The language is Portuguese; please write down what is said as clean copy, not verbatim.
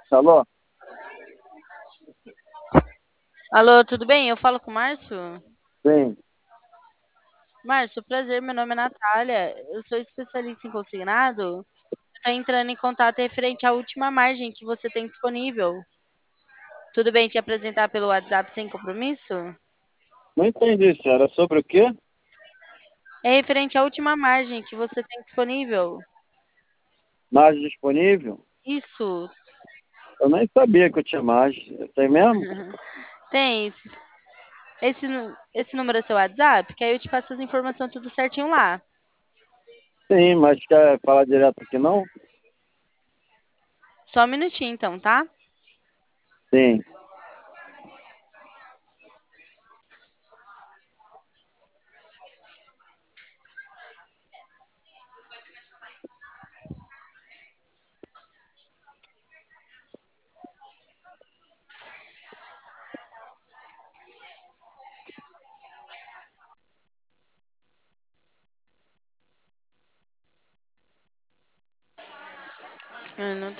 Alô? Alô, tudo bem? Eu falo com o Márcio? Sim. Márcio, prazer, meu nome é Natália. Eu sou especialista em consignado. Estou entrando em contato referente à última margem que você tem disponível. Tudo bem te apresentar pelo WhatsApp sem compromisso? Não entendi, senhora. Sobre o quê? É referente à última margem que você tem disponível. Margem disponível? Isso, Eu nem sabia que eu tinha margem. Tem mesmo? tem. Esse número é seu WhatsApp? Que aí eu te passo as informações tudo certinho lá. Sim, mas quer falar direto aqui não? Só um minutinho então, tá? Sim. Eu não